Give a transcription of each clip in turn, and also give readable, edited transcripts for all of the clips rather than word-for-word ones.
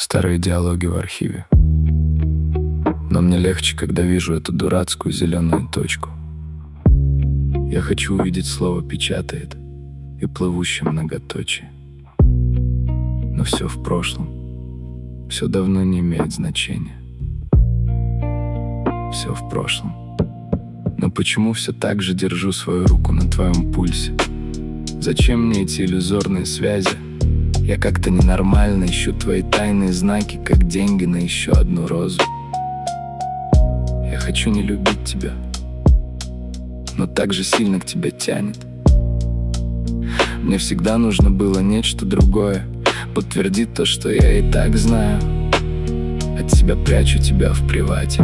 Старые диалоги в архиве. Но мне легче, когда вижу эту дурацкую зеленую точку. Я хочу увидеть слово «печатает» и плывущее многоточие. Но все в прошлом, все давно не имеет значения. Все в прошлом. Но почему все так же держу свою руку на твоем пульсе? Зачем мне эти иллюзорные связи? Я как-то ненормально ищу твои тайные знаки, как деньги на еще одну розу. Я хочу не любить тебя, но так же сильно к тебе тянет. Мне всегда нужно было нечто другое, подтвердить то, что я и так знаю. От тебя прячу тебя в привате.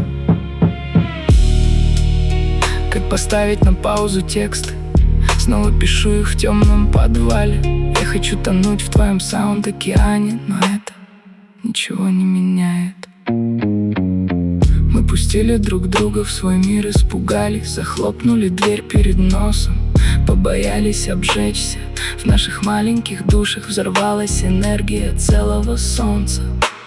Как поставить на паузу тексты? Снова пишу их в темном подвале. Я хочу тонуть в твоем саунд-океане, но это ничего не меняет. Мы пустили друг друга в свой мир, испугались, захлопнули дверь перед носом, побоялись обжечься. В наших маленьких душах взорвалась энергия целого солнца.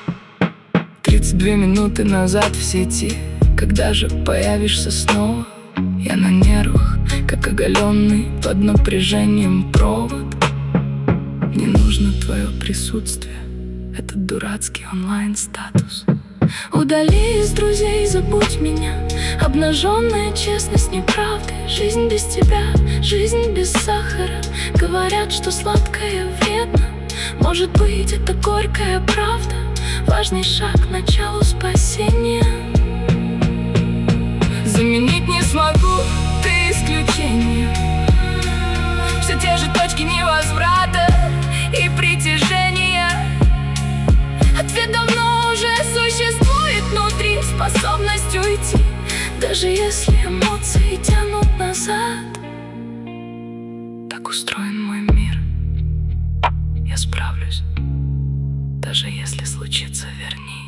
32 минуты назад в сети. Когда же появишься снова? Я на нервах, как оголенный под напряжением провод. Мне нужно твое присутствие, этот дурацкий онлайн-статус. Удали из друзей, забудь меня. Обнаженная честность неправды. Жизнь без тебя, жизнь без сахара. Говорят, что сладкое вредно. Может быть, это горькая правда. Важный шаг к началу спасения. Заменить не смогу, ты исключение. Все те же точки невозврата и притяжения. Ответ давно уже существует внутри. Способность уйти, даже если эмоции тянут назад. Так устроен мой мир. Я справлюсь, даже если случится, верни.